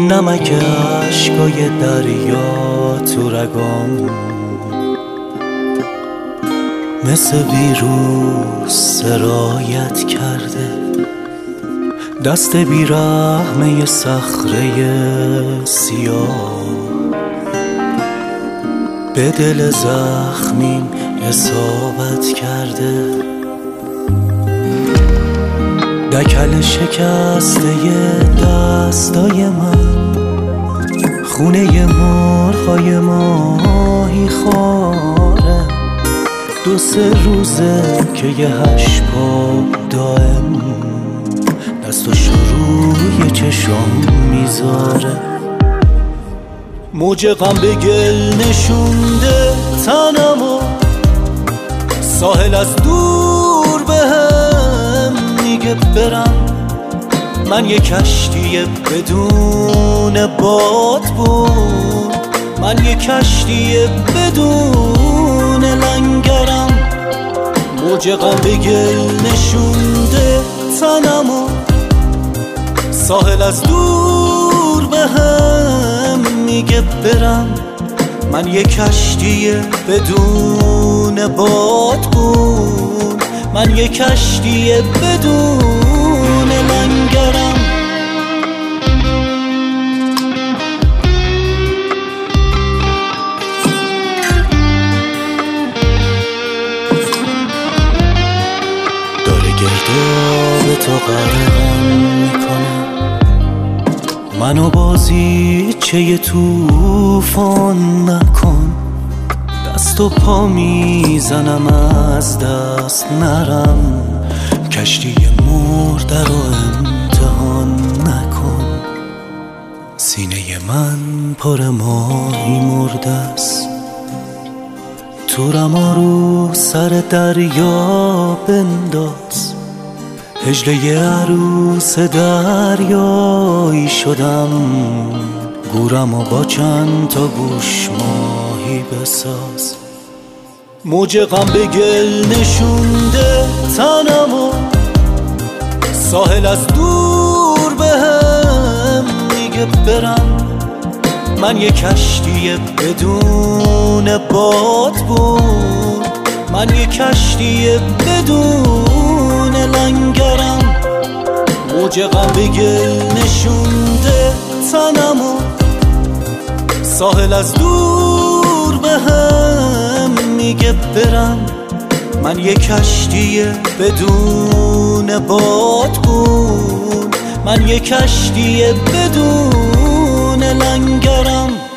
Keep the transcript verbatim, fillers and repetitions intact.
نمک عشقای دریا تو رگام مثل ویروس سرایت کرده، دست بیرحمه صخره سیاه به دل زخمیم اصابت کرده. دکل شکسته دستای من، خونه مرغای ماهی خواره، دو سه روزه که یه هشت پا دائم دست و شروع چشم میذاره. موج غم به گل نشونده تنمو، ساحل از دور به هم میگه برم. من یه کشتی بدون باد بود، من یه کشتی بدون لنگرم. موج غم به گل نشونده تنمو، ساحل از دور به هم میگه برم. من یه کشتی بدون باد بود، من یه کشتی بدون لنگرم. داره گرداب تو غرقم میکنه، منو بازی چه توفان نکن. دست و پا میزنم از دست نرم، کشتی مرده رو امتحان نکن. سینه من پر ماهی مرده است، تورم رو سر دریا بنداز. هجله عروس دریایی شدم، گورم و با چند تا گوش ماهی بساز. موج غم به گل نشونده تنمو، ساحل از دور به هم میگه برم. من یه کشتی بدون باد بود، من یه کشتی بدون لنگرم. موج غم به گل نشونده تنمو، ساحل از دور به هم میگه برم. من یه کشتی بدون باد بود، من یه کشتی بدون لنگرم.